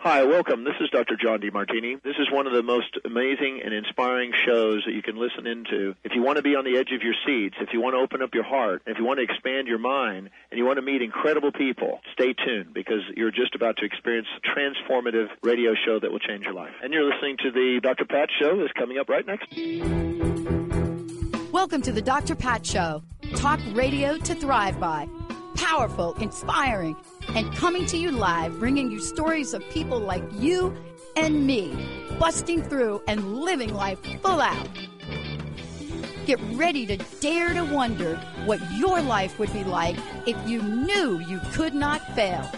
Hi, welcome. This is Dr. John DeMartini. This is one of the most amazing and inspiring shows that you can listen into. If you want to be on the edge of your seats, if you want to open up your heart, if you want to expand your mind, and you want to meet incredible people, stay tuned because you're just about to experience a transformative radio show that will change your life. And you're listening to the Dr. Pat Show that's coming up right next. Welcome to the Dr. Pat Show. Talk radio to thrive by. Powerful, inspiring, and coming to you live, bringing you stories of people like you and me, busting through and living life full out. Get ready to dare to wonder what your life would be like if you knew you could not fail.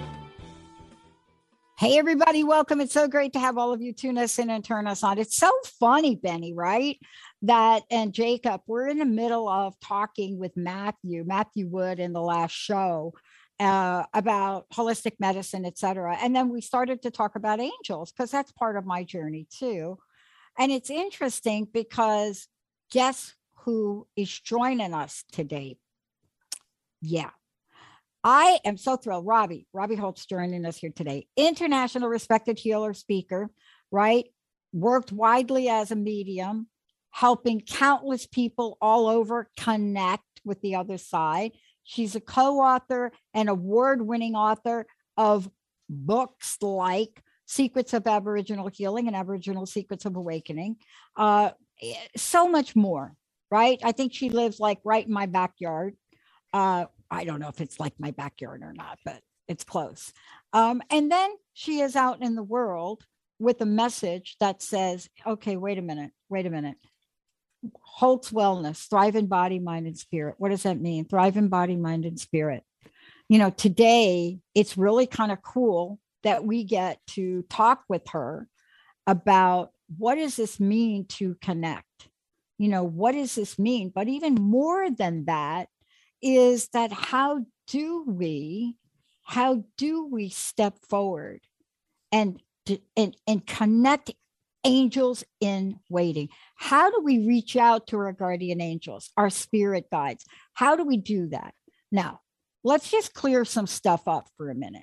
Hey, everybody, welcome. It's so great to have all of you tune us in and turn us on. It's so funny, Benny, right? That and Jacob, we're in the middle of talking with Matthew Wood in the last show about holistic medicine, et cetera. And then we started to talk about angels because that's part of my journey too. And it's interesting because guess who is joining us today? Yeah. I am so thrilled. Robbie Holt's joining us here today. International respected healer, speaker, right? Worked widely as a medium, helping countless people all over connect with the other side. She's a co-author and award-winning author of books like Secrets of Aboriginal Healing and Aboriginal Secrets of Awakening. So much more, right? I think she lives like right in my backyard. I don't know if it's like my backyard or not, but it's close. And then she is out in the world with a message that says, okay, wait a minute. Holt's Wellness, thrive in body, mind, and spirit. What does that mean? Thrive in body, mind, and spirit. You know, today it's really kind of cool that we get to talk with her about what does this mean to connect? You know, what does this mean? But even more than that is that how do we step forward and connect angels in waiting? How do we reach out to our guardian angels, our spirit guides? How do we do that? Now, let's just clear some stuff up for a minute.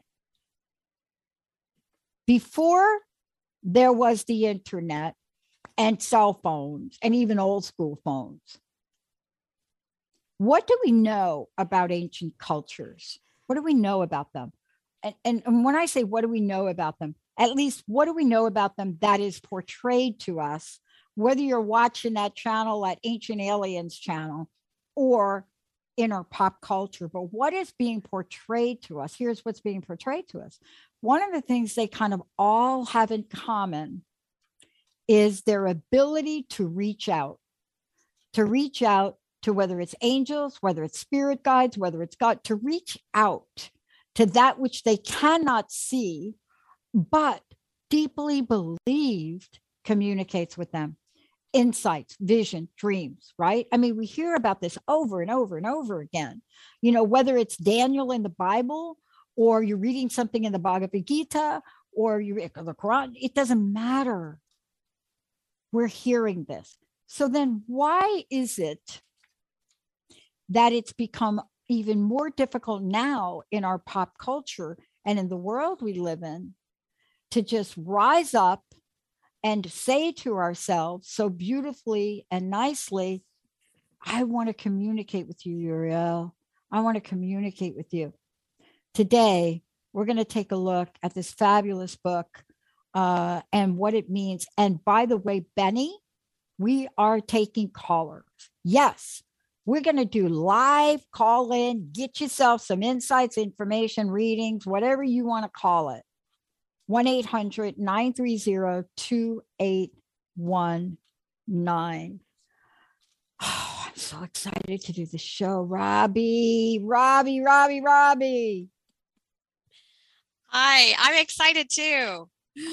Before there was the internet and cell phones and even old school phones, what do we know about ancient cultures? What do we know about them? And when I say what do we know about them, at least what do we know about them that is portrayed to us, whether you're watching that channel, that Ancient Aliens channel, or in our pop culture, but what is being portrayed to us? Here's what's being portrayed to us. One of the things they kind of all have in common is their ability to reach out to whether it's angels, whether it's spirit guides, whether it's God, to reach out to that which they cannot see, but deeply believed communicates with them. Insights, vision, dreams, right? I mean, we hear about this over and over and over again. You know, whether it's Daniel in the Bible, or you're reading something in the Bhagavad Gita, or you read the Quran, it doesn't matter. We're hearing this. So then why is it that it's become even more difficult now in our pop culture and in the world we live in to just rise up and say to ourselves so beautifully and nicely, I want to communicate with you, Uriel. I want to communicate with you. Today, we're going to take a look at this fabulous book and what it means. And by the way, Benny, we are taking callers. Yes, we're going to do live call in, get yourself some insights, information, readings, whatever you want to call it. 1-800-930-2819. Oh, I'm so excited to do the show. Robbie. Hi, I'm excited too.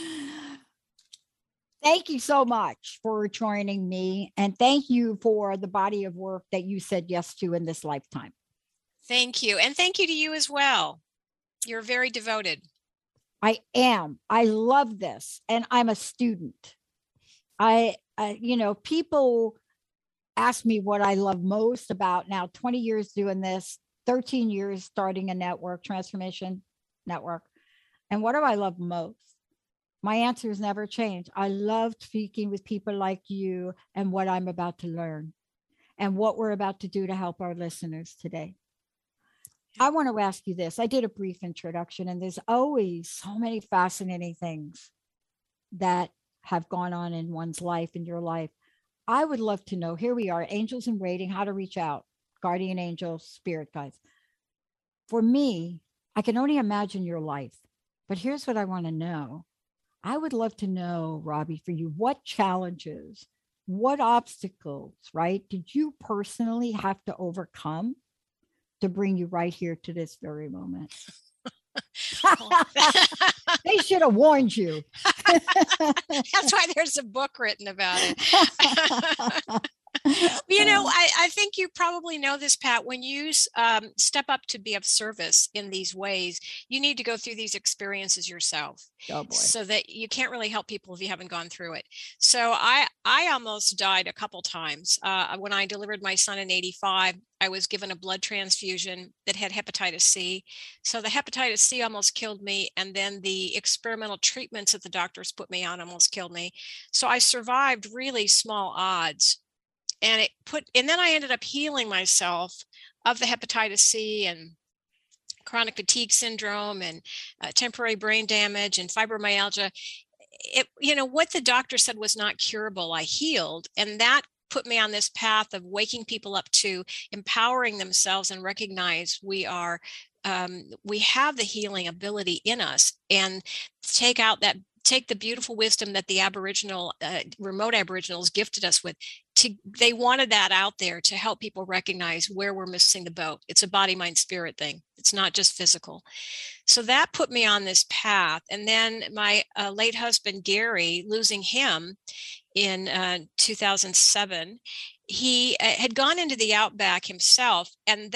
Thank you so much for joining me. And thank you for the body of work that you said yes to in this lifetime. Thank you. And thank you to you as well. You're very devoted. I am. I love this. And I'm a student. People ask me what I love most about now 20 years doing this, 13 years starting a network, Transformation Network. And what do I love most? My answer has never changed. I love speaking with people like you and what I'm about to learn and what we're about to do to help our listeners today. I want to ask you this. I did a brief introduction, and there's always so many fascinating things that have gone on in one's life, in your life. I would love to know, here we are, angels in waiting, how to reach out, guardian angels, spirit guides. For me, I can only imagine your life, but here's what I want to know. I would love to know, Robbie, for you, what challenges, what obstacles, right, did you personally have to overcome to bring you right here to this very moment? They should have warned you. That's why there's a book written about it. I think you probably know this, Pat. When you step up to be of service in these ways, you need to go through these experiences yourself. Oh boy. So that you can't really help people if you haven't gone through it. So I almost died a couple times. When I delivered my son in '85, I was given a blood transfusion that had hepatitis C. So the hepatitis C almost killed me. And then the experimental treatments that the doctors put me on almost killed me. So I survived really small odds. And then I ended up healing myself of the hepatitis C and chronic fatigue syndrome and temporary brain damage and fibromyalgia. What the doctor said was not curable, I healed. And that put me on this path of waking people up to empowering themselves and recognize we have the healing ability in us, and take the beautiful wisdom that the remote Aboriginals gifted us with. They wanted that out there to help people recognize where we're missing the boat. It's a body, mind, spirit thing. It's not just physical. So that put me on this path. And then my late husband, Gary, losing him in 2007, he had gone into the outback himself, and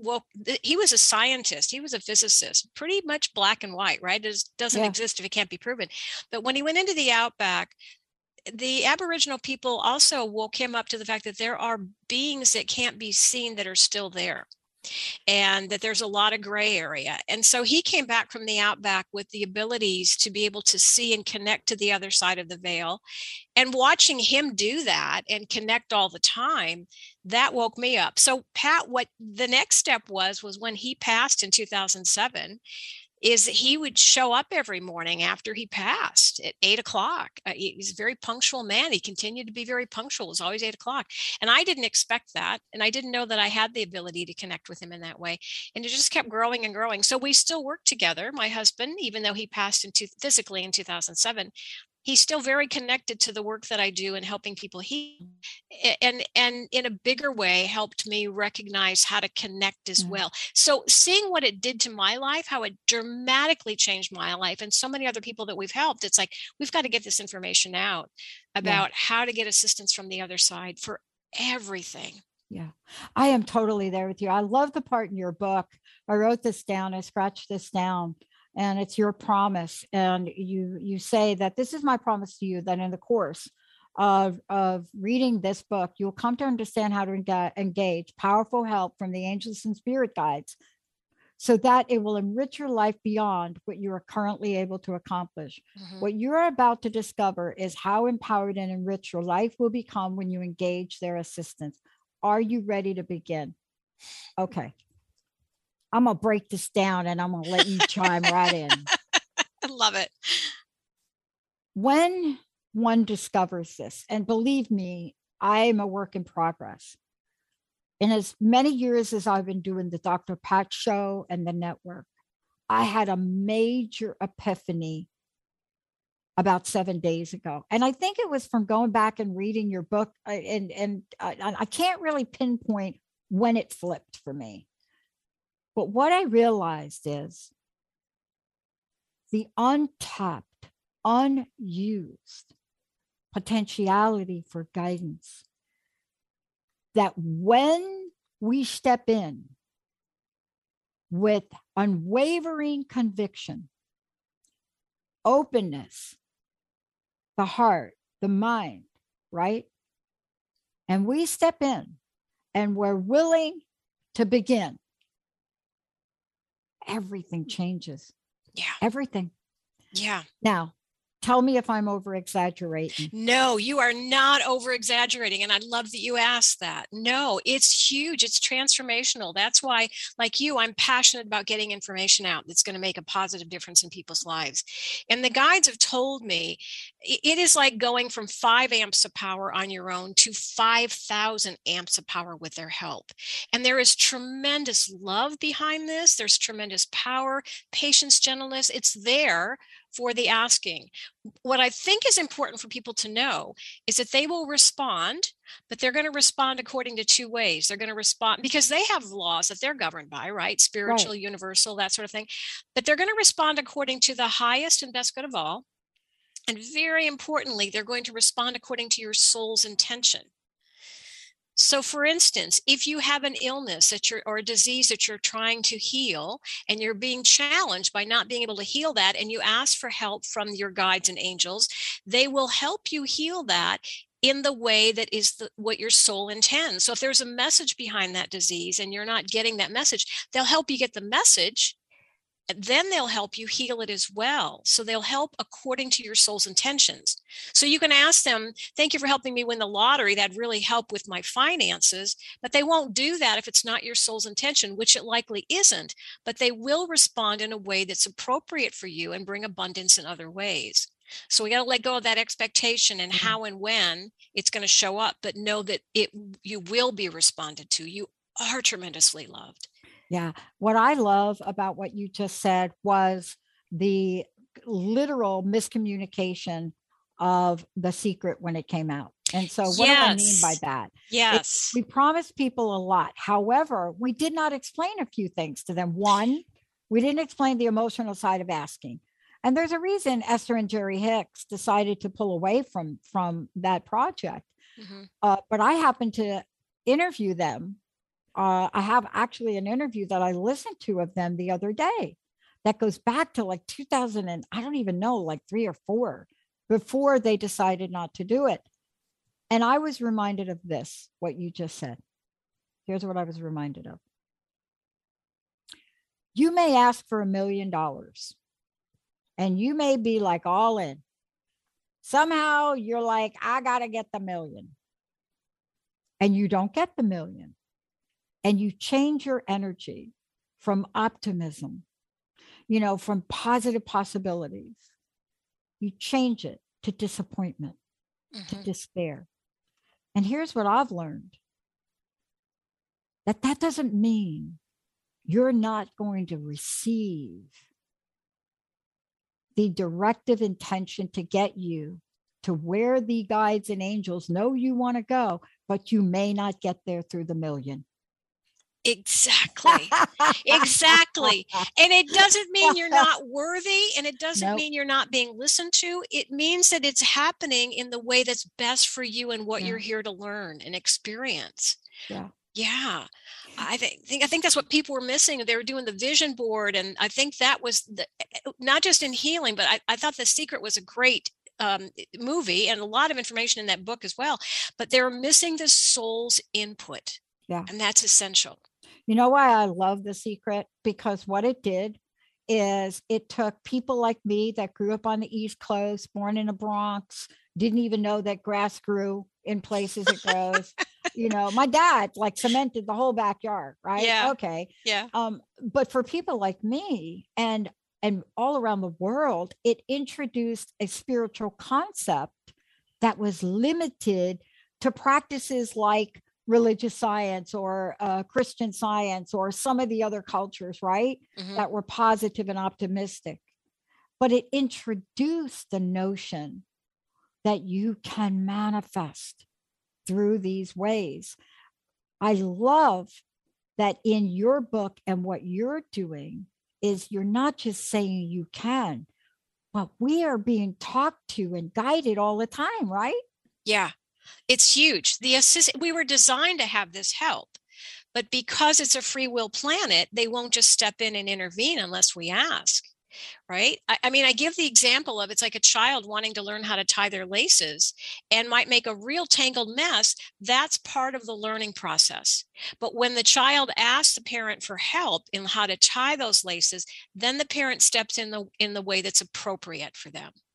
he was a scientist. He was a physicist, pretty much black and white, right? It doesn't exist if it can't be proven. But when he went into the outback, the Aboriginal people also woke him up to the fact that there are beings that can't be seen that are still there, and that there's a lot of gray area. And so he came back from the outback with the abilities to be able to see and connect to the other side of the veil. And watching him do that and connect all the time, that woke me up. So Pat, what the next step was when he passed in 2007, is that he would show up every morning after he passed at 8:00. He's a very punctual man. He continued to be very punctual. It was always 8:00. And I didn't expect that. And I didn't know that I had the ability to connect with him in that way. And it just kept growing and growing. So we still work together. My husband, even though he passed physically in 2007, he's still very connected to the work that I do and helping people heal, and in a bigger way helped me recognize how to connect as well. So seeing what it did to my life, how it dramatically changed my life and so many other people that we've helped, it's like, we've got to get this information out about how to get assistance from the other side for everything. Yeah, I am totally there with you. I love the part in your book. I wrote this down. I scratched this down. And it's your promise. And you say that this is my promise to you, that in the course of reading this book, you'll come to understand how to engage powerful help from the angels and spirit guides, so that it will enrich your life beyond what you are currently able to accomplish. Mm-hmm. What you're about to discover is how empowered and enriched your life will become when you engage their assistance. Are you ready to begin? Okay. I'm going to break this down and I'm going to let you chime right in. I love it. When one discovers this, and believe me, I'm a work in progress. In as many years as I've been doing the Dr. Pat Show and the network, I had a major epiphany about 7 days ago. And I think it was from going back and reading your book. And I can't really pinpoint when it flipped for me. But what I realized is the untapped, unused potentiality for guidance, that when we step in with unwavering conviction, openness, the heart, the mind, right? And we step in and we're willing to begin, everything changes. Yeah. Everything. Yeah. Now, Tell me if I'm over exaggerating. No, you are not over exaggerating. And I love that you asked that. No, it's huge. It's transformational. That's why, like you, I'm passionate about getting information out that's going to make a positive difference in people's lives. And the guides have told me it is like going from 5 amps of power on your own to 5,000 amps of power with their help. And there is tremendous love behind this. There's tremendous power, patience, gentleness. It's there for the asking. What I think is important for people to know is that they will respond, but they're going to respond according to 2 ways. They're going to respond because they have laws that they're governed by, right? Spiritual, right, universal, that sort of thing. But they're going to respond according to the highest and best good of all. And very importantly, they're going to respond according to your soul's intention. So for instance, if you have an illness or a disease that you're trying to heal and you're being challenged by not being able to heal that, and you ask for help from your guides and angels, they will help you heal that in the way that is what your soul intends. So if there's a message behind that disease and you're not getting that message, they'll help you get the message. Then they'll help you heal it as well. So they'll help according to your soul's intentions. So you can ask them, thank you for helping me win the lottery. That'd really help with my finances. But they won't do that if it's not your soul's intention, which it likely isn't. But they will respond in a way that's appropriate for you and bring abundance in other ways. So we got to let go of that expectation and how and when it's going to show up, but know that you will be responded to. You are tremendously loved. Yeah. What I love about what you just said was the literal miscommunication of The Secret when it came out. And so what do I mean by that? Yes. We promised people a lot. However, we did not explain a few things to them. One, we didn't explain the emotional side of asking. And there's a reason Esther and Jerry Hicks decided to pull away from that project. Mm-hmm. But I happened to interview them. I have actually an interview that I listened to of them the other day that goes back to like 2000 and I don't even know, like 3 or 4 before they decided not to do it. And I was reminded of this, what you just said. Here's what I was reminded of. You may ask for $1 million and you may be like all in. Somehow you're like, I got to get the $1 million. And you don't get the $1 million. And you change your energy from optimism, from positive possibilities. You change it to disappointment, to despair. And here's what I've learned. That doesn't mean you're not going to receive the directive intention to get you to where the guides and angels know you want to go, but you may not get there through the $1 million. Exactly. Exactly. And it doesn't mean you're not worthy, and it doesn't mean you're not being listened to. It means that it's happening in the way that's best for you and what you're here to learn and experience. Yeah. I think that's what people were missing. They were doing the vision board, and I think that was not just in healing, but I thought The Secret was a great movie and a lot of information in that book as well. But they were missing the soul's input. Yeah. And that's essential. You know why I love The Secret? Because what it did is it took people like me that grew up on the East Coast, born in the Bronx, didn't even know that grass grew in places it grows. My dad like cemented the whole backyard, right? Yeah. Okay. Yeah. But for people like me and all around the world, it introduced a spiritual concept that was limited to practices like religious science or Christian science or some of the other cultures, right? Mm-hmm. That were positive and optimistic. But it introduced the notion that you can manifest through these ways. I love that in your book and what you're doing is you're not just saying you can, but we are being talked to and guided all the time, right? Yeah. It's huge. We were designed to have this help, but because it's a free will planet, they won't just step in and intervene unless we ask, right? I mean, I give the example of it's like a child wanting to learn how to tie their laces and might make a real tangled mess. That's part of the learning process. But when the child asks the parent for help in how to tie those laces, then the parent steps in the way that's appropriate for them.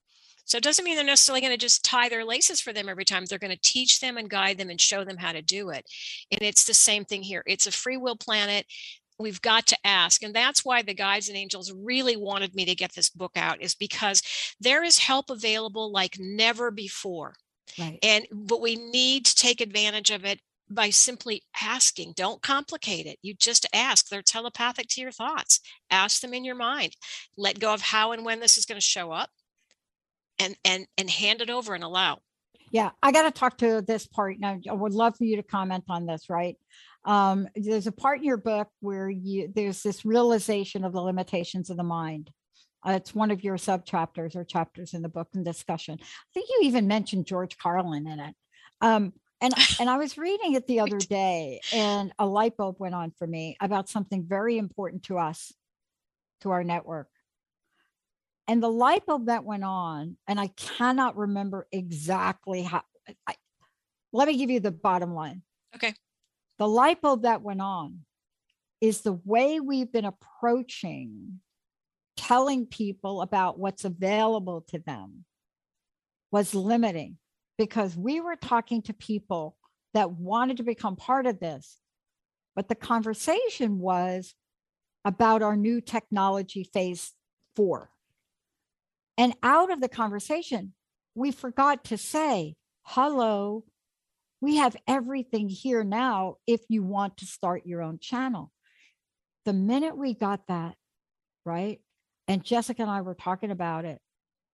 So it doesn't mean they're necessarily going to just tie their laces for them every time. They're going to teach them and guide them and show them how to do it. And it's the same thing here. It's a free will planet. We've got to ask. And that's why the guides and angels really wanted me to get this book out, is because there is help available like never before. Right. But we need to take advantage of it by simply asking. Don't complicate it. You just ask. They're telepathic to your thoughts. Ask them in your mind. Let go of how and when this is going to show up, and hand it over and allow. Yeah, I got to talk to this part now. I would love for you to comment on this, right? There's a part in your book where there's this realization of the limitations of the mind. It's one of your sub chapters or chapters in the book and discussion. I think you even mentioned George Carlin in it. And I was reading it the other day, and a light bulb went on for me about something very important to us, to our network. And the light bulb that went on, and I cannot remember exactly how. Let me give you the bottom line. Okay. The light bulb that went on is the way we've been approaching telling people about what's available to them was limiting, because we were talking to people that wanted to become part of this, but the conversation was about our new technology phase 4. And out of the conversation, we forgot to say, hello, we have everything here now if you want to start your own channel. The minute we got that, right? And Jessica and I were talking about it.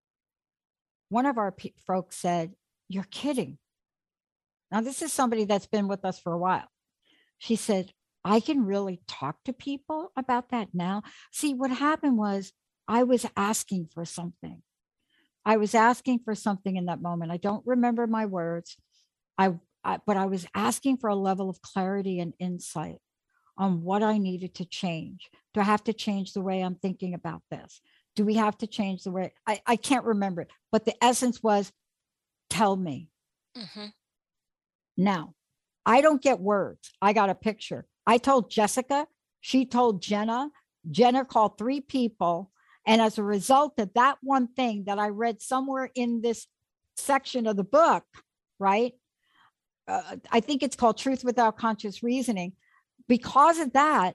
One of our folks said, you're kidding. Now, this is somebody that's been with us for a while. She said, I can really talk to people about that now. See, what happened was I was asking for something. I was asking for something in that moment. I don't remember my words. But I was asking for a level of clarity and insight on what I needed to change. Do I have to change the way I'm thinking about this? Do we have to change the way? I can't remember it, but the essence was, tell me. Mm-hmm. Now, I don't get words. I got a picture. I told Jessica, she told Jenna called 3 people. And as a result of that one thing that I read somewhere in this section of the book, right? I think it's called Truth Without Conscious Reasoning. Because of that,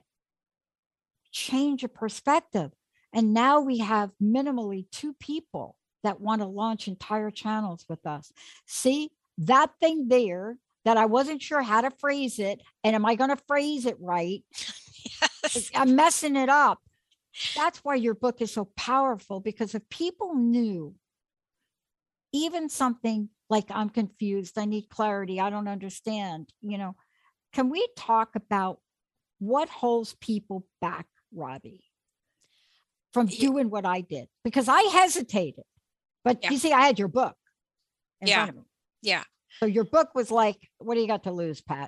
change of perspective. And now we have minimally 2 people that want to launch entire channels with us. See, that thing there that I wasn't sure how to phrase it, and am I going to phrase it right? Yes. I'm messing it up. That's why your book is so powerful, because if people knew even something like, I'm confused, I need clarity, I don't understand, can we talk about what holds people back, Robbie, from doing what I did? Because I hesitated, but you see, I had your book in front of me. Yeah. So your book was like, what do you got to lose, Pat?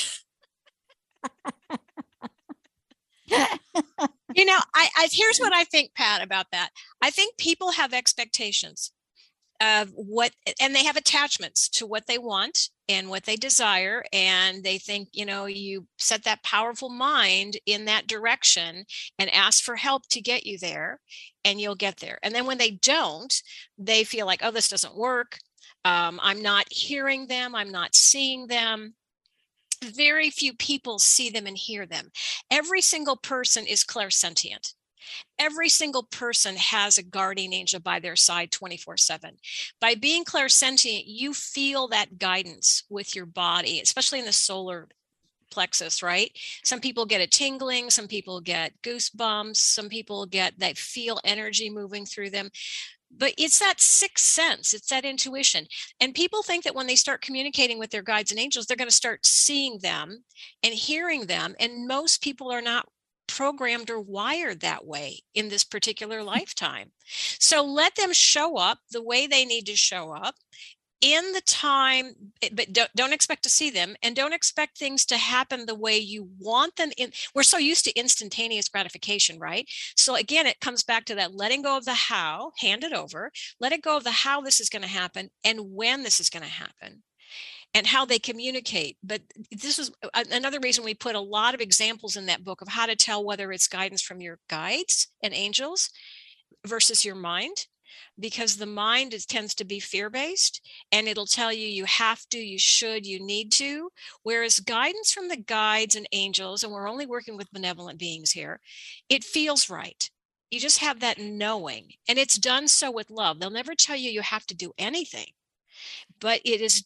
Here's what I think, Pat, about that. I think people have expectations of what, and they have attachments to what they want and what they desire. And they think, you set that powerful mind in that direction and ask for help to get you there, and you'll get there. And then when they don't, they feel like, oh, this doesn't work. I'm not hearing them. I'm not seeing them. Very few people see them and hear them. Every single person is clairsentient. Every single person has a guardian angel by their side 24/7. By being clairsentient, you feel that guidance with your body, especially in the solar plexus, right? Some people get a tingling, some people get goosebumps, some people they feel energy moving through them. But it's that sixth sense, it's that intuition. And people think that when they start communicating with their guides and angels, they're going to start seeing them and hearing them. And most people are not programmed or wired that way in this particular lifetime. So let them show up the way they need to show up in the time, but don't expect to see them, and don't expect things to happen the way you want them. We're so used to instantaneous gratification, right? So again, it comes back to that letting go of the how, hand it over, let it go of the how this is going to happen and when this is going to happen and how they communicate. But this is another reason we put a lot of examples in that book of how to tell whether it's guidance from your guides and angels versus your mind. because the mind tends to be fear-based, and it'll tell you you have to, you should, you need to, whereas guidance from the guides and angels, and we're only working with benevolent beings here, it feels right. You just have that knowing, and it's done so with love. They'll never tell you you have to do anything, but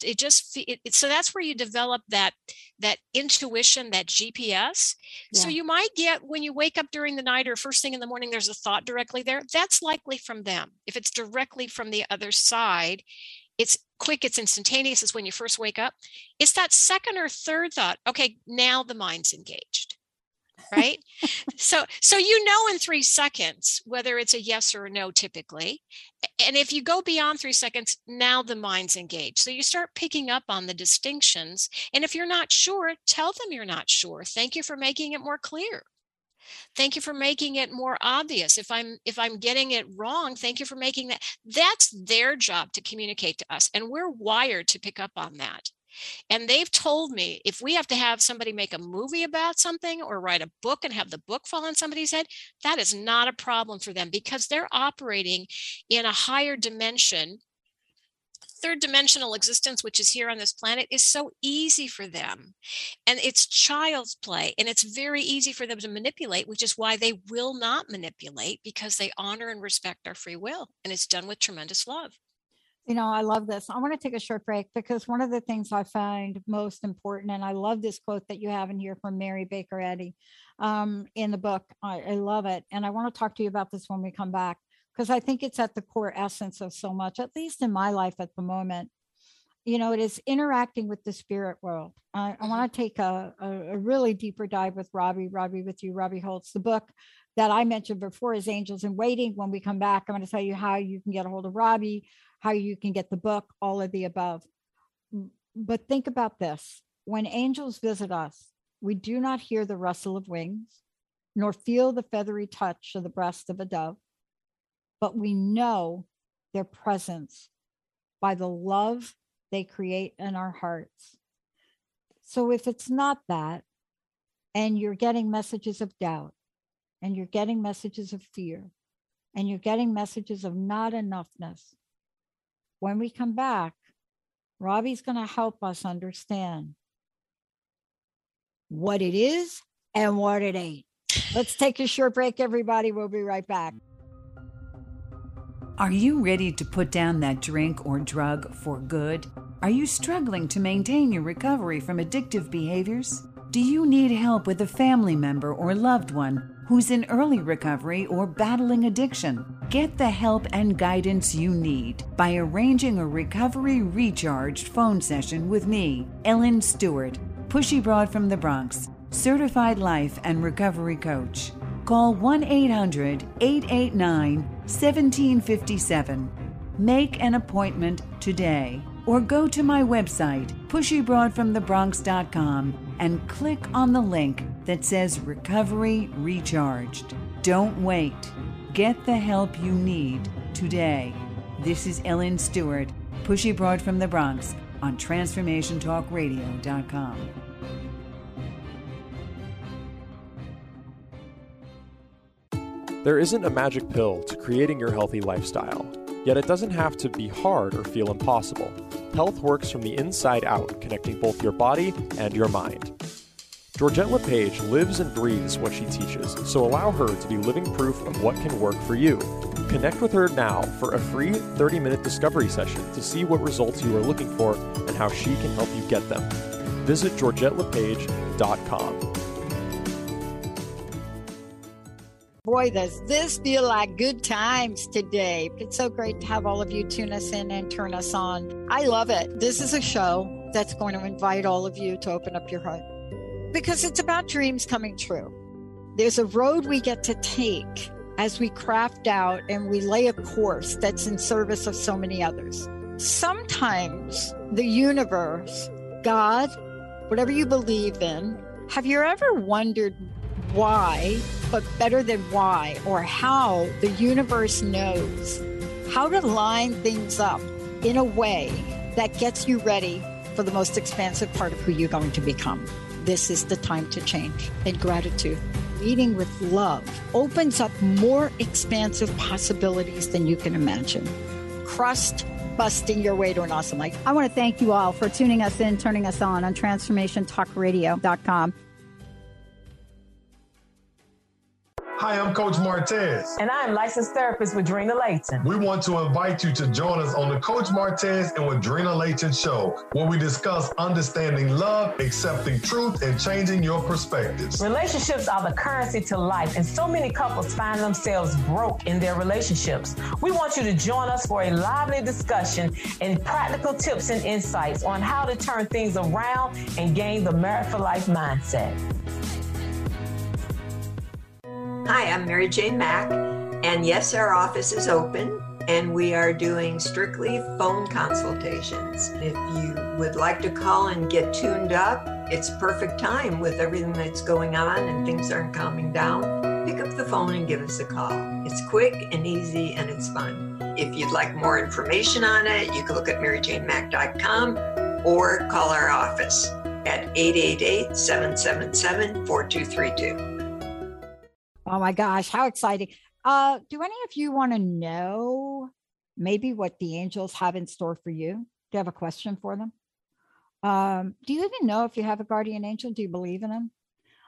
so that's where you develop that intuition, that GPS. Yeah. So you might get, when you wake up during the night or first thing in the morning, there's a thought directly there. That's likely from them. If it's directly from the other side, it's quick, it's instantaneous. It's when you first wake up. It's that second or third thought. Okay, now the mind's engaged. Right? So in 3 seconds, whether it's a yes or a no, typically. And if you go beyond 3 seconds, now the mind's engaged. So you start picking up on the distinctions. And if you're not sure, tell them you're not sure. Thank you for making it more clear. Thank you for making it more obvious. If I'm getting it wrong, thank you for making that. That's their job to communicate to us. And we're wired to pick up on that. And they've told me, if we have to have somebody make a movie about something or write a book and have the book fall on somebody's head, that is not a problem for them, because they're operating in a higher dimension. Third dimensional existence, which is here on this planet, is so easy for them. And it's child's play, and it's very easy for them to manipulate, which is why they will not manipulate, because they honor and respect our free will. And it's done with tremendous love. You know, I love this. I want to take a short break, because one of the things I find most important, and I love this quote that you have in here from Mary Baker Eddy in the book. I love it. And I want to talk to you about this when we come back, because I think it's at the core essence of so much, at least in my life at the moment. You know, it is interacting with the spirit world. I want to take a really deeper dive with Robbie Holtz. The book that I mentioned before is Angels in Waiting. When we come back, I'm going to tell you how you can get a hold of Robbie, how you can get the book, all of the above. But think about this. When angels visit us, we do not hear the rustle of wings, nor feel the feathery touch of the breast of a dove, but we know their presence by the love they create in our hearts. So if it's not that, and you're getting messages of doubt, and you're getting messages of fear, and you're getting messages of not enoughness, when we come back, Robbie's going to help us understand what it is and what it ain't. Let's take a short break, everybody. We'll be right back. Are you ready to put down that drink or drug for good? Are you struggling to maintain your recovery from addictive behaviors? Do you need help with a family member or loved one who's in early recovery or battling addiction? Get the help and guidance you need by arranging a Recovery Recharged phone session with me, Ellen Stewart, Pushy Broad from the Bronx, certified life and recovery coach. Call 1-800-889-1757. Make an appointment today, or go to my website, pushybroadfromthebronx.com, and click on the link that says Recovery Recharged. Don't wait. Get the help you need today. This is Ellen Stewart, Pushy Broad from the Bronx, on TransformationTalkRadio.com. There isn't a magic pill to creating your healthy lifestyle, yet it doesn't have to be hard or feel impossible. Health works from the inside out, connecting both your body and your mind. Georgette LePage lives and breathes what she teaches, so allow her to be living proof of what can work for you. Connect with her now for a free 30-minute discovery session to see what results you are looking for and how she can help you get them. Visit GeorgetteLePage.com. Boy, does this feel like good times today. It's so great to have all of you tune us in and turn us on. I love it. This is a show that's going to invite all of you to open up your heart, because it's about dreams coming true. There's a road we get to take as we craft out and we lay a course that's in service of so many others. Sometimes the universe, God, whatever you believe in, have you ever wondered why, but better than why, or how the universe knows how to line things up in a way that gets you ready for the most expansive part of who you're going to become? This is the time to change. And gratitude. leading with love opens up more expansive possibilities than you can imagine. Crust busting your way to an awesome life. I want to thank you all for tuning us in, turning us on TransformationTalkRadio.com. Hi, I'm Coach Martez. And I'm licensed therapist with Drina Layton. We want to invite you to join us on the Coach Martez and with Drina Layton show, where we discuss understanding love, accepting truth, and changing your perspectives. Relationships are the currency to life, and so many couples find themselves broke in their relationships. We want you to join us for a lively discussion and practical tips and insights on how to turn things around and gain the Married for Life mindset. Hi, I'm Mary Jane Mack, and yes, our office is open, and we are doing strictly phone consultations. If you would like to call and get tuned up, it's perfect time with everything that's going on and things aren't calming down. Pick up the phone and give us a call. It's quick and easy, and it's fun. If you'd like more information on it, you can look at maryjanemack.com or call our office at 888-777-4232. Oh my gosh, how exciting. Do any of you want to know maybe what the angels have in store for you? Do you have a question for them? Do you even know if you have a guardian angel? Do you believe in them?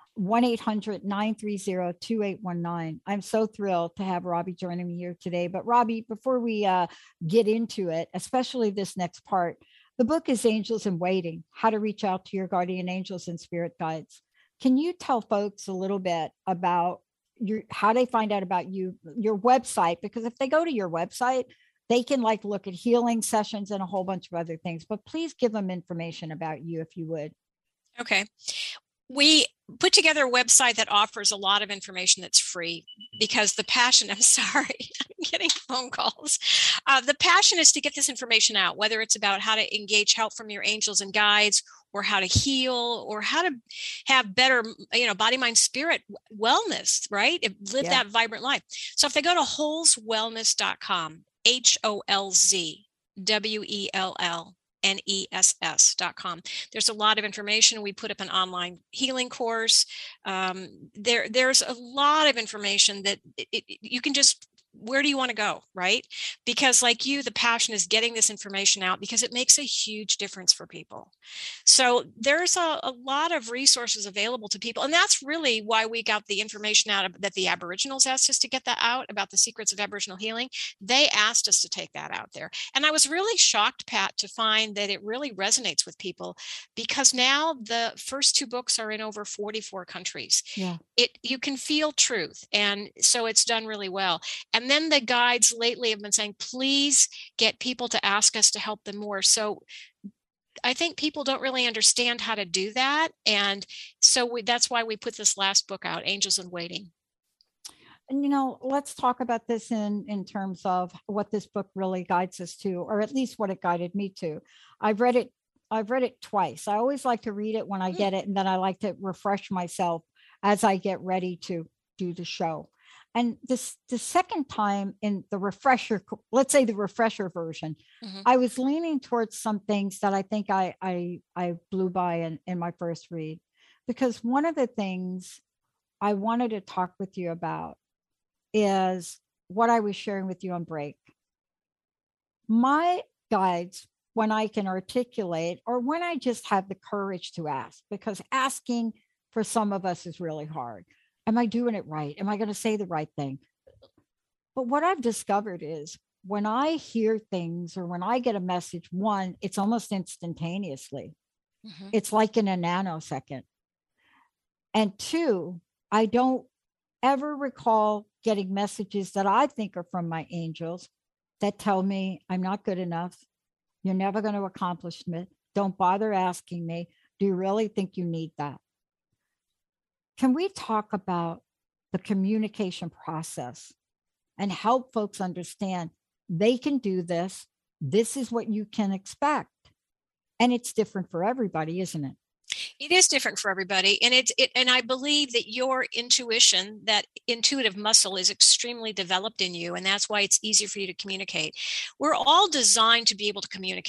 1-800-930-2819. I'm so thrilled to have Robbie joining me here today. But Robbie, before we get into it, especially this next part, the book is Angels in Waiting, How to Reach Out to Your Guardian Angels and Spirit Guides. Can you tell folks a little bit about how they find out about you, your website? Because if they go to your website, they can look at healing sessions and a whole bunch of other things, but please give them information about you if you would. Okay. We put together a website that offers a lot of information that's free because the passion, I'm sorry, I'm getting phone calls. The passion is to get this information out, whether it's about how to engage help from your angels and guides, or how to heal, or how to have better, body, mind, spirit wellness, right? Live that vibrant life. So if they go to holzwellness.com, HOLZWELLNESS.com. There's a lot of information. We put up an online healing course. There's a lot of information that you can just, where do you want to go, right? Because like you, the passion is getting this information out because it makes a huge difference for people. So there's a lot of resources available to people. And that's really why we got the information out that the Aboriginals asked us to get that out about the secrets of Aboriginal healing. They asked us to take that out there. And I was really shocked, Pat, to find that it really resonates with people because now the first two books are in over 44 countries. Yeah. You can feel truth. And so it's done really well. And then the guides lately have been saying, please get people to ask us to help them more. So I think people don't really understand how to do that. And so that's why we put this last book out, Angels in Waiting. And, let's talk about this in terms of what this book really guides us to, or at least what it guided me to. I've read it twice. I always like to read it when I get it, and then I like to refresh myself as I get ready to do the show. And the second time in the refresher, let's say the refresher version, I was leaning towards some things that I think I blew by in my first read, because one of the things I wanted to talk with you about is what I was sharing with you on break. My guides, when I can articulate, or when I just have the courage to ask, because asking for some of us is really hard. Am I doing it right? Am I going to say the right thing? But what I've discovered is when I hear things or when I get a message, one, it's almost instantaneously. It's like in a nanosecond. And two, I don't ever recall getting messages that I think are from my angels that tell me I'm not good enough. You're never going to accomplish it. Don't bother asking me. Do you really think you need that? Can we talk about the communication process and help folks understand they can do this? This is what you can expect. And it's different for everybody, isn't it? It is different for everybody. And and I believe that your intuition, that intuitive muscle, is extremely developed in you. And that's why it's easier for you to communicate. We're all designed to be able to communicate.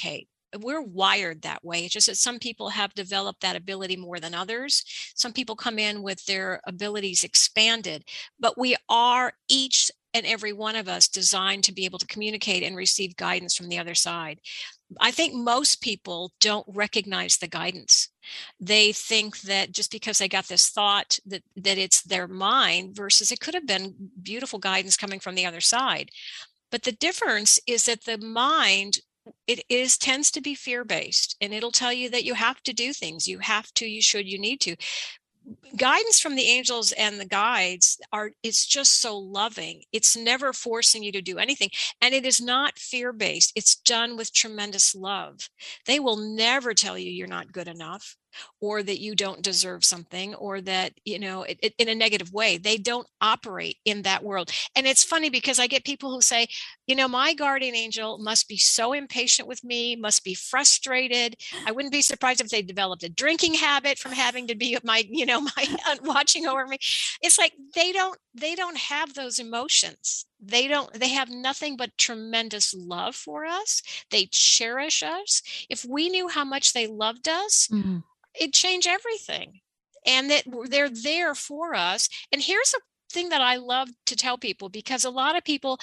we're wired that way. It's just that some people have developed that ability more than others. Some people come in with their abilities expanded, but we are each and every one of us designed to be able to communicate and receive guidance from the other side. I think most people don't recognize the guidance. They think that just because they got this thought that it's their mind, versus it could have been beautiful guidance coming from the other side. But the difference is that the mind, tends to be fear-based, and it'll tell you that you have to do things. You have to, you should, you need to. Guidance from the angels and the guides it's just so loving. It's never forcing you to do anything. And it is not fear-based. It's done with tremendous love. They will never tell you you're not good enough, or that you don't deserve something, or that, in a negative way. They don't operate in that world. And it's funny because I get people who say, my guardian angel must be so impatient with me, must be frustrated. I wouldn't be surprised if they developed a drinking habit from having to be my watching over me. It's like they don't have those emotions. They have nothing but tremendous love for us. They cherish us. If we knew how much they loved us, it'd change everything. And that they're there for us. And here's a thing that I love to tell people, because a lot of people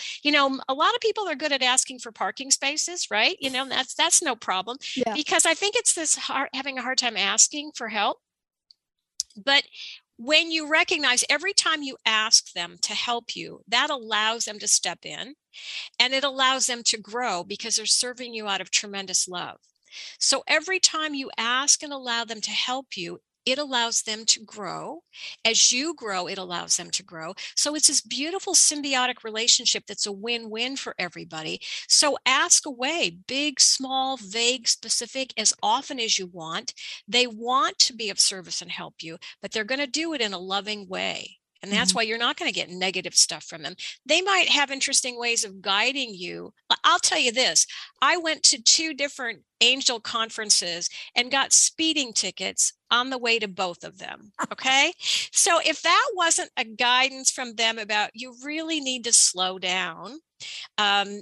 are good at asking for parking spaces, right? That's no problem. Yeah. Because I think it's this having a hard time asking for help. But when you recognize every time you ask them to help you, that allows them to step in, and it allows them to grow, because they're serving you out of tremendous love. So every time you ask and allow them to help you, it allows them to grow. As you grow, it allows them to grow. So it's this beautiful symbiotic relationship that's a win-win for everybody. So ask away, big, small, vague, specific, as often as you want. They want to be of service and help you, but they're going to do it in a loving way. And that's why you're not going to get negative stuff from them. They might have interesting ways of guiding you. I'll tell you this. I went to 2 different angel conferences and got speeding tickets on the way to both of them. Okay. So if that wasn't a guidance from them about you really need to slow down, I'm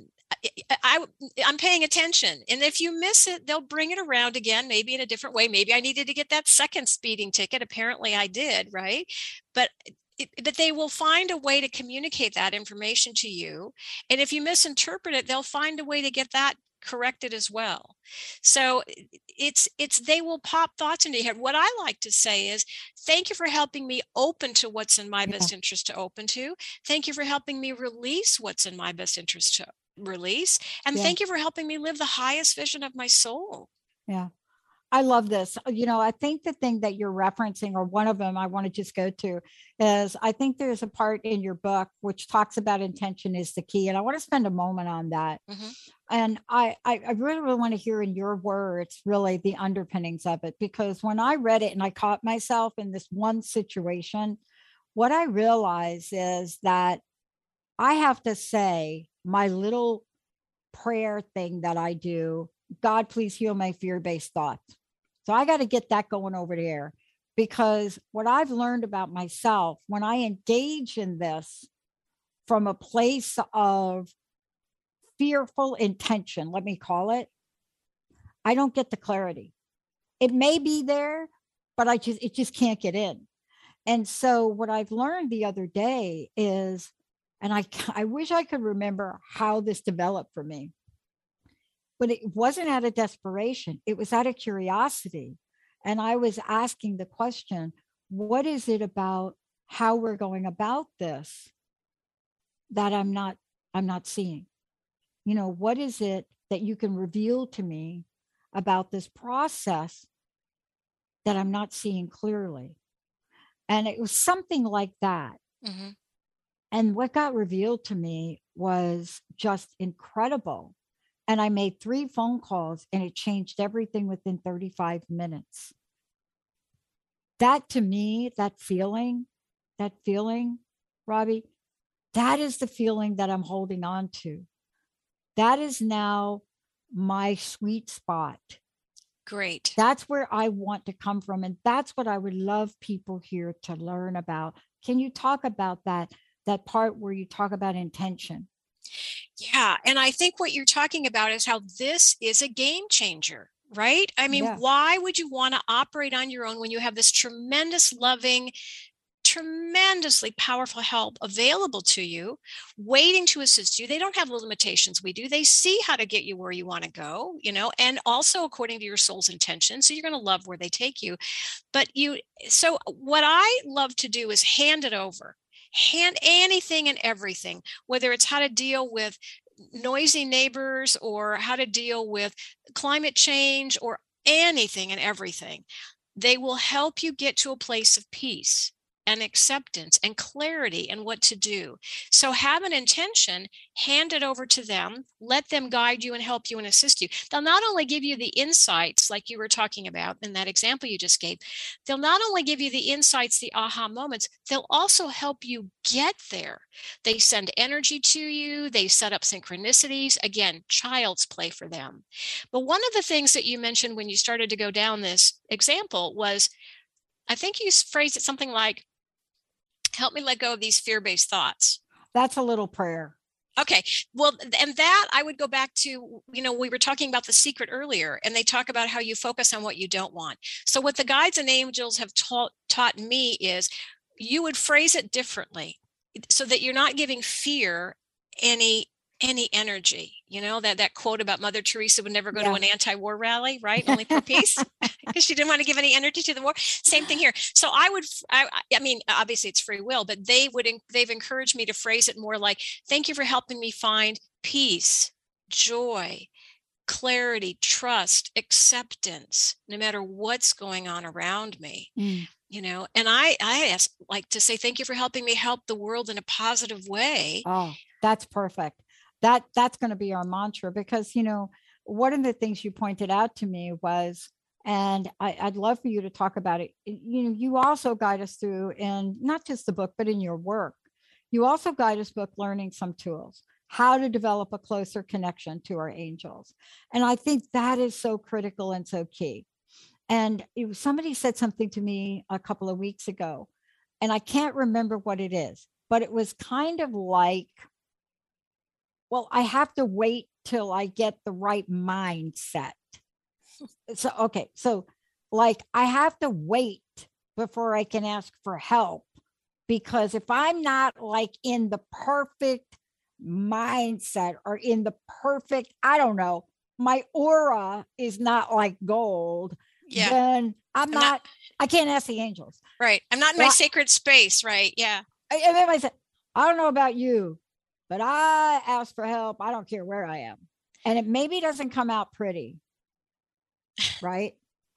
paying attention. And if you miss it, they'll bring it around again, maybe in a different way. Maybe I needed to get that second speeding ticket. Apparently I did. Right. But they will find a way to communicate that information to you. And if you misinterpret it, they'll find a way to get that corrected as well. So they will pop thoughts into your head. What I like to say is, thank you for helping me open to what's in my best interest to open to. Thank you for helping me release what's in my best interest to release. And thank you for helping me live the highest vision of my soul. Yeah. I love this. I think the thing that you're referencing, or one of them I want to just go to, is I think there's a part in your book which talks about intention is the key. And I want to spend a moment on that. And I really, really want to hear in your words, really the underpinnings of it, because when I read it and I caught myself in this one situation, what I realized is that I have to say my little prayer thing that I do, God, please heal my fear-based thoughts. So I got to get that going over there, because what I've learned about myself, when I engage in this from a place of fearful intention, let me call it, I don't get the clarity. It may be there, but it just can't get in. And so what I've learned the other day is, and I wish I could remember how this developed for me, but it wasn't out of desperation. It was out of curiosity. And I was asking the question, what is it about how we're going about this that I'm not seeing? What is it that you can reveal to me about this process that I'm not seeing clearly? And it was something like that. And what got revealed to me was just incredible. And I made 3 phone calls, and it changed everything within 35 minutes. That, to me, that feeling, Robbie, that is the feeling that I'm holding on to. That is now my sweet spot. Great. That's where I want to come from. And that's what I would love people here to learn about. Can you talk about that part where you talk about intention? Yeah. And I think what you're talking about is how this is a game changer, right? I mean, Yeah. why would you want to operate on your own when you have this tremendous, loving, tremendously powerful help available to you, waiting to assist you? They don't have the limitations we do. They see how to get you where you want to go, and also according to your soul's intention. So you're going to love where they take you. So what I love to do is hand it over. Hand anything and everything, whether it's how to deal with noisy neighbors or how to deal with climate change or anything and everything. They will help you get to a place of peace and acceptance and clarity and what to do. So have an intention, hand it over to them, let them guide you and help you and assist you. They'll not only give you the insights like you were talking about in that example you just gave, they'll not only give you the insights, the aha moments, they'll also help you get there. They send energy to you, they set up synchronicities. Again, child's play for them. But one of the things that you mentioned when you started to go down this example was, I think you phrased it something like, help me let go of these fear-based thoughts. That's a little prayer. Okay. Well, and that I would go back to, we were talking about The Secret earlier, and they talk about how you focus on what you don't want. So what the guides and angels have taught me is you would phrase it differently so that you're not giving fear any energy. That quote about Mother Teresa would never go to an anti-war rally, right? Only for peace, because she didn't want to give any energy to the war. Same thing here. So I mean, obviously it's free will, but they've encouraged me to phrase it more like, thank you for helping me find peace, joy, clarity, trust, acceptance, no matter what's going on around me. And I ask, like, to say, thank you for helping me help the world in a positive way. Oh, that's perfect. That's going to be our mantra, because, one of the things you pointed out to me was, and I'd love for you to talk about it. You also guide us through, in not just the book, but in your work, you also guide us book learning some tools, how to develop a closer connection to our angels. And I think that is so critical and so key. And somebody said something to me a couple of weeks ago, and I can't remember what it is, but it was kind of like, well, I have to wait till I get the right mindset. So like I have to wait before I can ask for help, because if I'm not like in the perfect mindset or in the perfect, I don't know, my aura is not like gold, then I can't ask the angels. Right. I'm not in my sacred space. Right. Yeah. And then I said, I don't know about you, but I ask for help. I don't care where I am. And it maybe doesn't come out pretty. Right?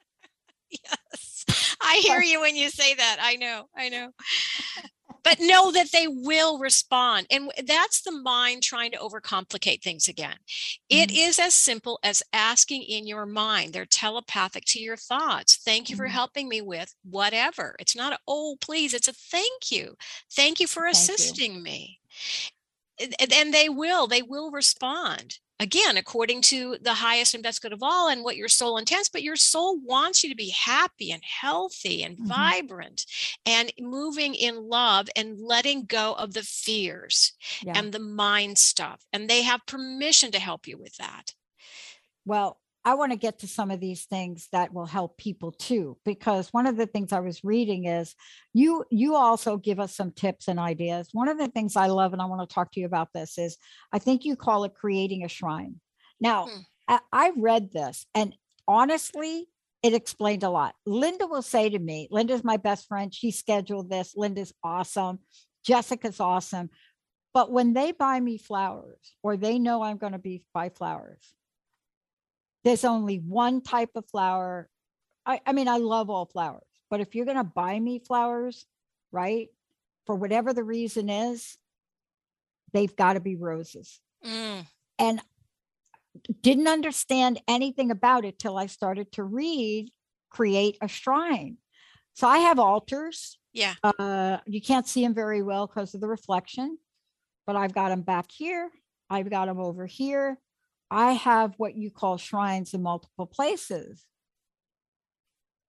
Yes. I hear you when you say that. I know. But know that they will respond. And that's the mind trying to overcomplicate things again. It is as simple as asking in your mind. They're telepathic to your thoughts. Thank you for helping me with whatever. It's not oh, please. It's a thank you. Thank you for assisting me. And they will respond. Again, according to the highest and best good of all and what your soul intends, but your soul wants you to be happy and healthy and vibrant and moving in love and letting go of the fears and the mind stuff. And they have permission to help you with that. Well, I want to get to some of these things that will help people too, because one of the things I was reading is you also give us some tips and ideas. One of the things I love, and I want to talk to you about this, is I think you call it creating a shrine. Now, I read this, and honestly, it explained a lot. Linda will say to me, Linda's my best friend. She scheduled this. Linda's awesome. Jessica's awesome. But when they buy me flowers, or they know I'm going to buy flowers, there's only one type of flower. I mean, I love all flowers, but if you're going to buy me flowers, right, for whatever the reason is, they've got to be roses. And didn't understand anything about it till I started to read Create a Shrine. So I have altars. Yeah. You can't see them very well because of the reflection, but I've got them back here. I've got them over here. I have what you call shrines in multiple places.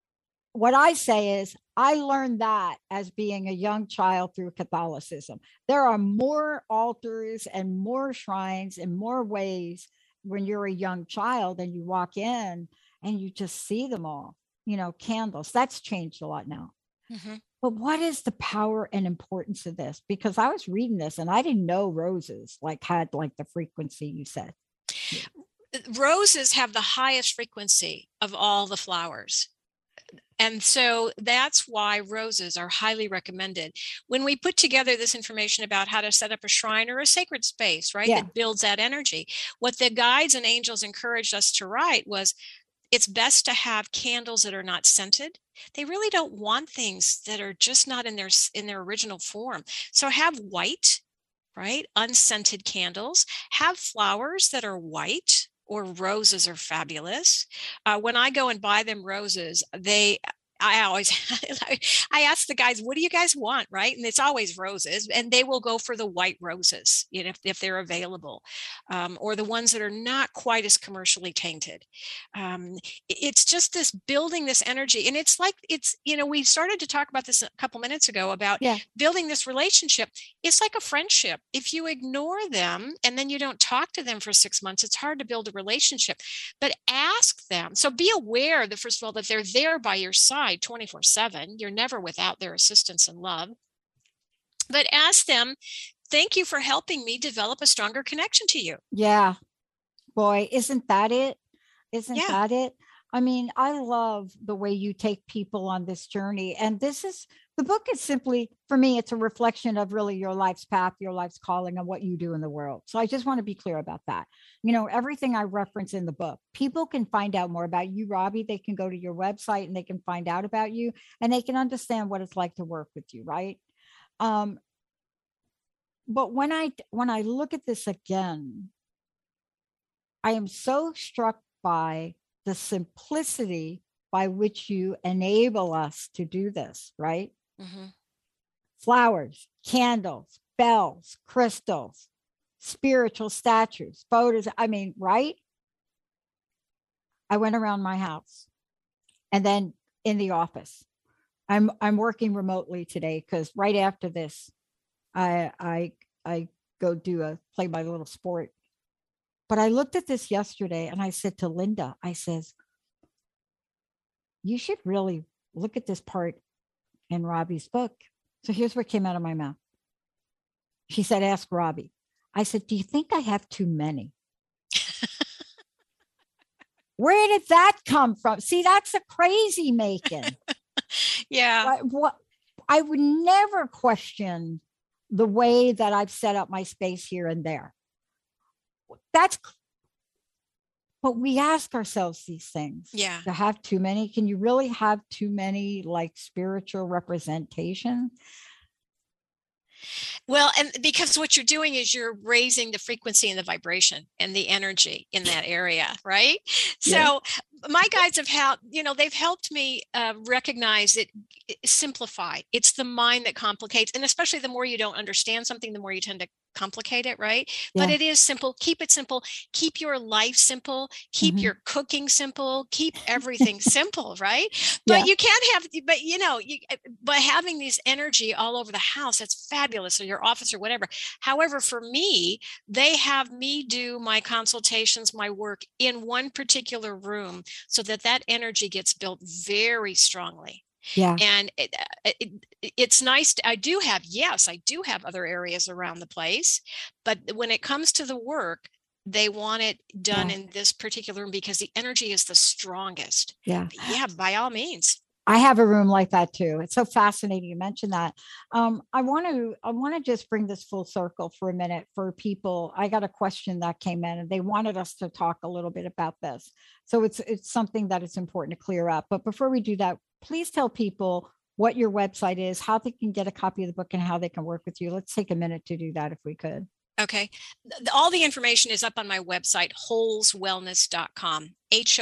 what I say is I learned that as being a young child through Catholicism. There are more altars and more shrines and more ways when you're a young child and you walk in and you just see them all, candles. That's changed a lot now. Mm-hmm. But what is the power and importance of this? Because I was reading this and I didn't know roses had the frequency you said. Roses have the highest frequency of all the flowers. And so that's why roses are highly recommended. When we put together this information about how to set up a shrine or a sacred space, right, that builds that energy, what the guides and angels encouraged us to write was, it's best to have candles that are not scented. They really don't want things that are just not in their original form. So have white, right, unscented candles. Have flowers that are white, or roses are fabulous. When I go and buy them roses, I ask the guys, what do you guys want? Right. And it's always roses, and they will go for the white roses, if they're available, or the ones that are not quite as commercially tainted. It's just this building this energy. And we started to talk about this a couple minutes ago about building this relationship. It's like a friendship. If you ignore them and then you don't talk to them for 6 months, it's hard to build a relationship. But ask them. So be aware that, first of all, that they're there by your side 24/7. You're never without their assistance and love. But ask them, thank you for helping me develop a stronger connection to you. Yeah. Boy, isn't that it? Isn't that it? I mean, I love the way you take people on this journey. And the book is simply, for me, it's a reflection of really your life's path, your life's calling, and what you do in the world. So I just want to be clear about that. Everything I reference in the book, people can find out more about you, Robbie. They can go to your website and they can find out about you, and they can understand what it's like to work with you, right? But when I look at this again, I am so struck by the simplicity by which you enable us to do this, right? Mm-hmm. Flowers, candles, bells, crystals, spiritual statues, photos. I mean, right? I went around my house and then in the office. I'm working remotely today because right after this, I go play my little sport. But I looked at this yesterday and I said to Linda, I says, you should really look at this part in Robbie's book. So here's what came out of my mouth. She said, ask Robbie. I said, do you think I have too many? Where did that come from? See, that's a crazy making. Yeah. What I would never question the way that I've set up my space here and there. But we ask ourselves these things. Yeah. To have too many. Can you really have too many spiritual representation? Well, and because what you're doing is you're raising the frequency and the vibration and the energy in that area, right? So my guides have helped, they've helped me recognize it, simplify. It's the mind that complicates. And especially the more you don't understand something, the more you tend to complicate it, right? But it is simple. Keep it simple. Keep your life simple. Keep your cooking simple. Keep everything simple, right? But you can't have, by having this energy all over the house, that's fabulous, or your office or whatever. However, for me, they have me do my consultations, my work in one particular room so that energy gets built very strongly. Yeah. And it's nice. I do have other areas around the place, but when it comes to the work, they want it done in this particular room because the energy is the strongest. Yeah. But yeah, by all means. I have a room like that too. It's so fascinating you mentioned that. I want to just bring this full circle for a minute for people. I got a question that came in and they wanted us to talk a little bit about this. So it's something that it's important to clear up. But before we do that, please tell people what your website is, how they can get a copy of the book, and how they can work with you. Let's take a minute to do that if we could. Okay. All the information is up on my website, holzwellness.com,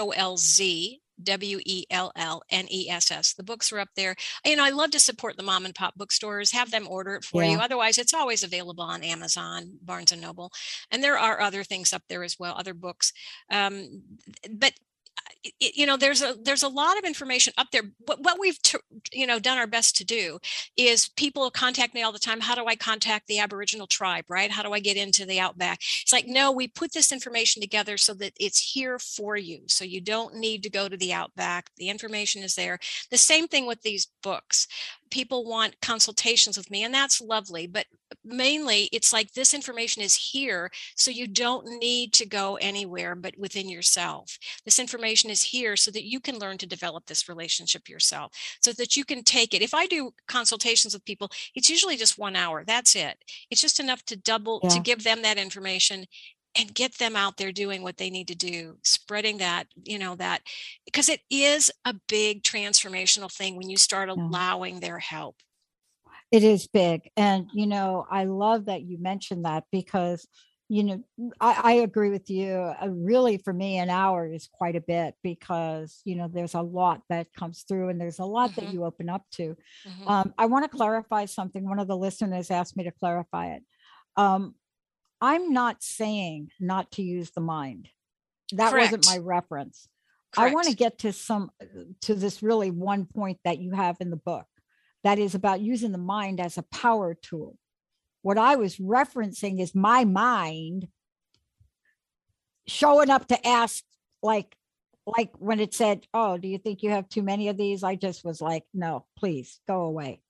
HOLZWELLNESS. The books are up there. I love to support the mom and pop bookstores, have them order it for you. Otherwise, it's always available on Amazon, Barnes and Noble. And there are other things up there as well, other books. But there's a lot of information up there. What we've done our best to do is people contact me all the time. How do I contact the Aboriginal tribe, right? How do I get into the outback? It's like, no, we put this information together so that it's here for you. So you don't need to go to the outback. The information is there. The same thing with these books. People want consultations with me, and that's lovely. But mainly it's like this information is here, so you don't need to go anywhere but within yourself. This information is here so that you can learn to develop this relationship yourself, so that you can take it. If I do consultations with people, it's usually just 1 hour. That's it. It's just enough to to give them that information and get them out there doing what they need to do, spreading that, because it is a big transformational thing when you start allowing their help. It is big. And, I love that you mentioned that, because, I agree with you. Really, for me, an hour is quite a bit, because, there's a lot that comes through, and there's a lot that you open up to. I want to clarify something. One of the listeners asked me to clarify it. I'm not saying not to use the mind. That wasn't my reference. Correct. I want to get to this really one point that you have in the book, that is about using the mind as a power tool. What I was referencing is my mind showing up to ask, like when it said, "Oh, do you think you have too many of these?" I just was like, "No, please go away."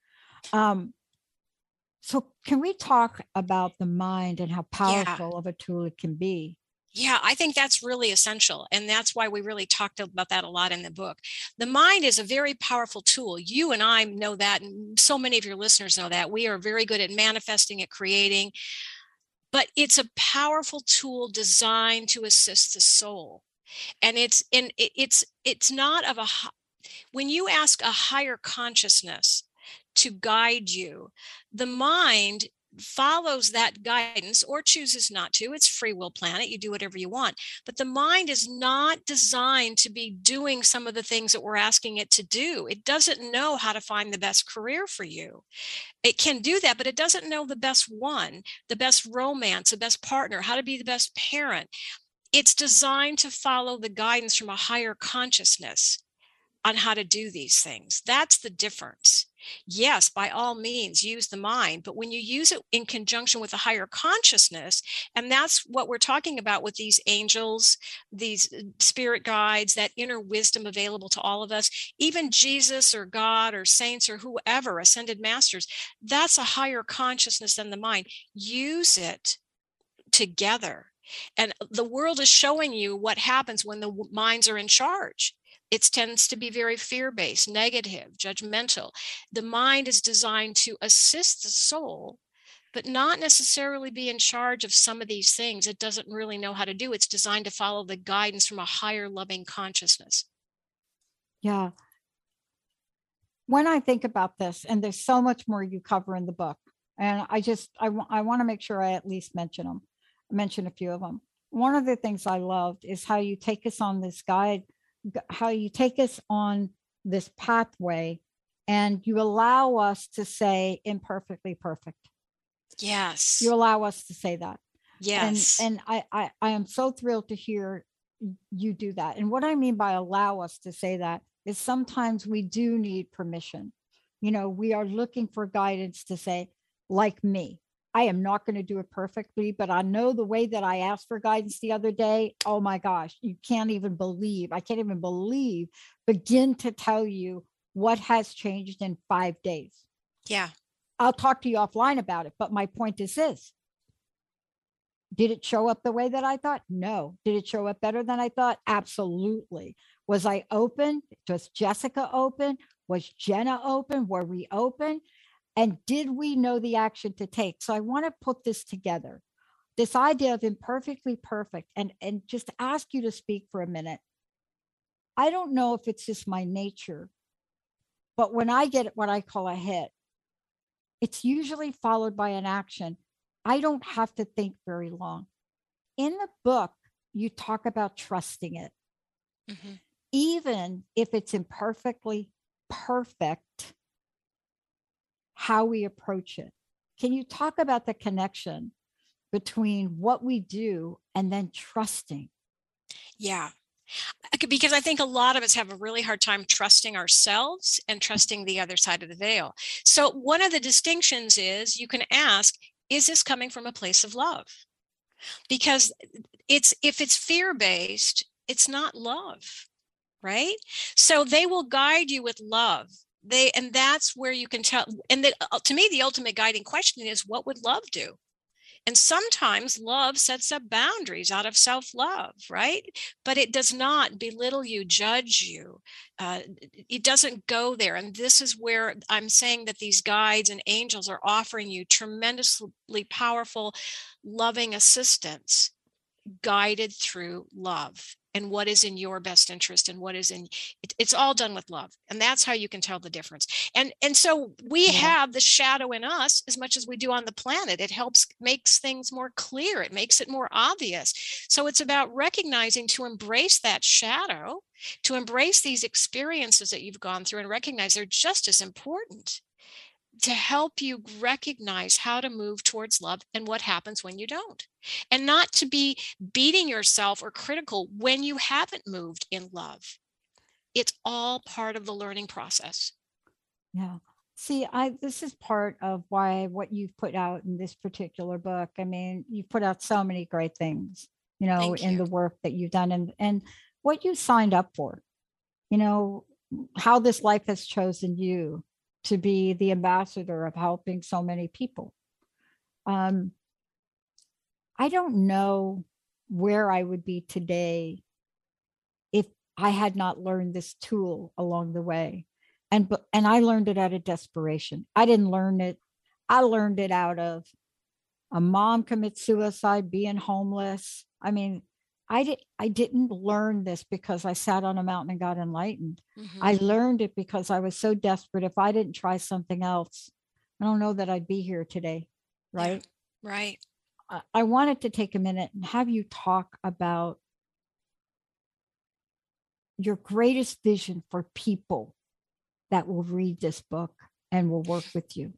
So can we talk about the mind and how powerful of a tool it can be? Yeah, I think that's really essential. And that's why we really talked about that a lot in the book. The mind is a very powerful tool. You and I know that, and so many of your listeners know that. We are very good at manifesting, at creating, but it's a powerful tool designed to assist the soul. And it's not of when you ask a higher consciousness to guide you, the mind follows that guidance or chooses not to. It's free will planet. You do whatever you want. But the mind is not designed to be doing some of the things that we're asking it to do. It doesn't know how to find the best career for you. It can do that, but it doesn't know the best one, the best romance, the best partner, how to be the best parent. It's designed to follow the guidance from a higher consciousness on how to do these things. That's the difference. Yes, by all means, use the mind, but when you use it in conjunction with a higher consciousness, and that's what we're talking about with these angels, these spirit guides, that inner wisdom available to all of us, even Jesus or God or saints or whoever, ascended masters, that's a higher consciousness than the mind. Use it together. And the world is showing you what happens when the minds are in charge. It tends to be very fear-based, negative, judgmental. The mind is designed to assist the soul, but not necessarily be in charge of some of these things. It doesn't really know how to do. It's designed to follow the guidance from a higher loving consciousness. Yeah. When I think about this, and there's so much more you cover in the book, and I want to make sure I at least mention a few of them. One of the things I loved is how you take us on this guide, how you take us on this pathway, and you allow us to say imperfectly perfect. Yes. You allow us to say that. Yes. And I am so thrilled to hear you do that. And what I mean by allow us to say that is sometimes we do need permission. We are looking for guidance to say, like me, I am not going to do it perfectly, but I know the way that I asked for guidance the other day. Oh my gosh, I can't even believe, begin to tell you what has changed in 5 days. Yeah. I'll talk to you offline about it. But my point is this. Did it show up the way that I thought? No. Did it show up better than I thought? Absolutely. Was I open? Was Jessica open? Was Jenna open? Were we open? And did we know the action to take? So I want to put this together, this idea of imperfectly perfect, and just ask you to speak for a minute. I don't know if it's just my nature, but when I get what I call a hit, it's usually followed by an action. I don't have to think very long. In the book, you talk about trusting it. Mm-hmm. Even if it's imperfectly perfect, how we approach it. Can you talk about the connection between what we do and then trusting? Yeah. Because I think a lot of us have a really hard time trusting ourselves and trusting the other side of the veil. So one of the distinctions is you can ask, is this coming from a place of love? Because if it's fear-based, it's not love, right? So they will guide you with love. And that's where you can tell. And to me, the ultimate guiding question is, what would love do? And sometimes love sets up boundaries out of self-love, right? But it does not belittle you, judge you. It doesn't go there. And this is where I'm saying that these guides and angels are offering you tremendously powerful, loving assistance guided through love and what is in your best interest and what is in it's all done with love. And that's how you can tell the difference. And so we have the shadow in us as much as we do on the planet. It makes things more clear. It makes it more obvious. So it's about recognizing to embrace that shadow, to embrace these experiences that you've gone through and recognize they're just as important to help you recognize how to move towards love and what happens when you don't. And not to be beating yourself or critical when you haven't moved in love. It's all part of the learning process. Yeah. See, this is part of why what you've put out in this particular book. I mean, you've put out so many great things, in the work that you've done and what you signed up for, how this life has chosen you to be the ambassador of helping so many people. I don't know where I would be today if I had not learned this tool along the way. And I learned it out of desperation. I didn't learn it. I learned it out of a mom commits suicide, being homeless. I mean, I didn't learn this because I sat on a mountain and got enlightened. Mm-hmm. I learned it because I was so desperate. If I didn't try something else, I don't know that I'd be here today. Right? Yeah, right. I wanted to take a minute and have you talk about your greatest vision for people that will read this book and will work with you.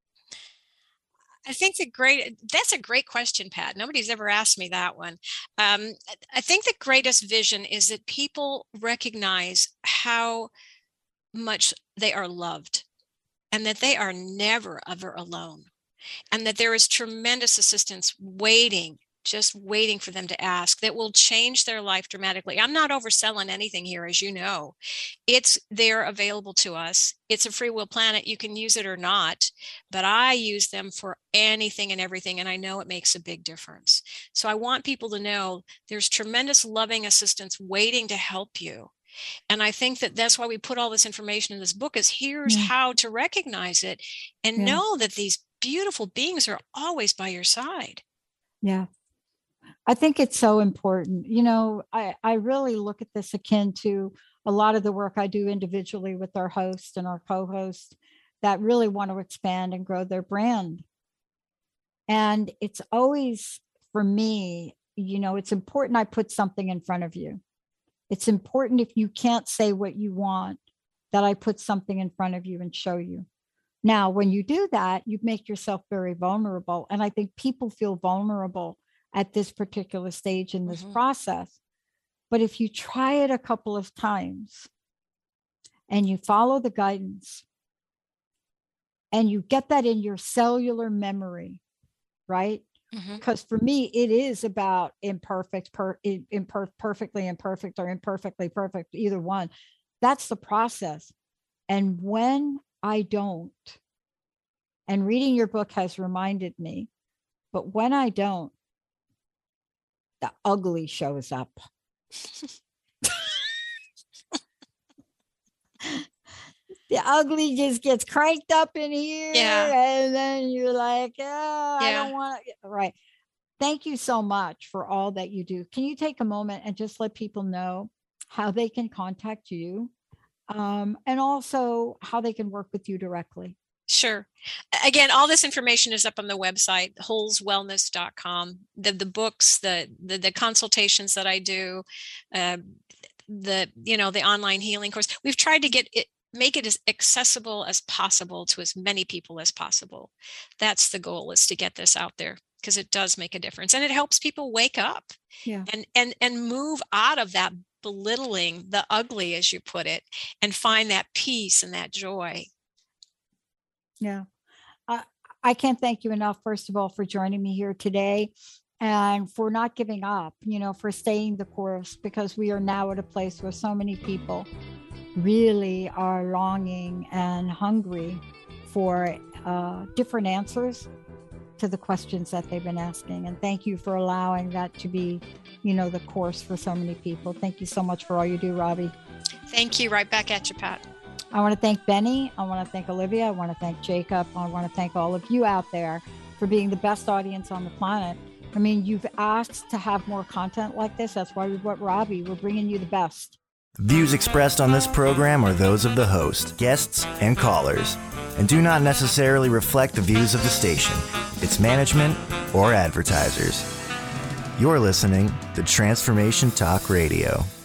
I think that's a great question, Pat. Nobody's ever asked me that one. I think the greatest vision is that people recognize how much they are loved and that they are never, ever alone. And that there is tremendous assistance just waiting for them to ask that will change their life dramatically. I'm not overselling anything here, as you know. It's there available to us. It's a free will planet. You can use it or not, but I use them for anything and everything, and I know it makes a big difference. So I want people to know there's tremendous loving assistance waiting to help you. And I think that that's why we put all this information in this book is here's how to recognize it and know that these beautiful beings are always by your side. Yeah. I think it's so important. I really look at this akin to a lot of the work I do individually with our host and our co-host that really want to expand and grow their brand. And it's always, for me, it's important I put something in front of you. It's important if you can't say what you want, that I put something in front of you and show you. Now, when you do that, you make yourself very vulnerable. And I think people feel vulnerable at this particular stage in this process. But if you try it a couple of times and you follow the guidance and you get that in your cellular memory, right? Because for me, it is about perfectly imperfect or imperfectly perfect, either one. That's the process. And when I don't, and reading your book has reminded me, but when I don't, the ugly shows up. The ugly just gets cranked up in here. And then you're like, I don't want to. Right. Thank you so much for all that you do. Can you take a moment and just let people know how they can contact you and also how they can work with you directly? Sure. Again, all this information is up on the website, wholeswellness.com. The books, the consultations that I do, the online healing course. We've tried to make it as accessible as possible to as many people as possible. That's the goal, is to get this out there, because it does make a difference and it helps people wake up and move out of that belittling the ugly, as you put it, and find that peace and that joy. Yeah. I can't thank you enough, first of all, for joining me here today and for not giving up, for staying the course, because we are now at a place where so many people really are longing and hungry for different answers to the questions that they've been asking. And thank you for allowing that to be, the course for so many people. Thank you so much for all you do, Robbie. Thank you. Right back at you, Pat. I want to thank Benny. I want to thank Olivia. I want to thank Jacob. I want to thank all of you out there for being the best audience on the planet. I mean, you've asked to have more content like this. That's why we brought Robbie. We're bringing you the best. Views expressed on this program are those of the host, guests, and callers, and do not necessarily reflect the views of the station, its management, or advertisers. You're listening to Transformation Talk Radio.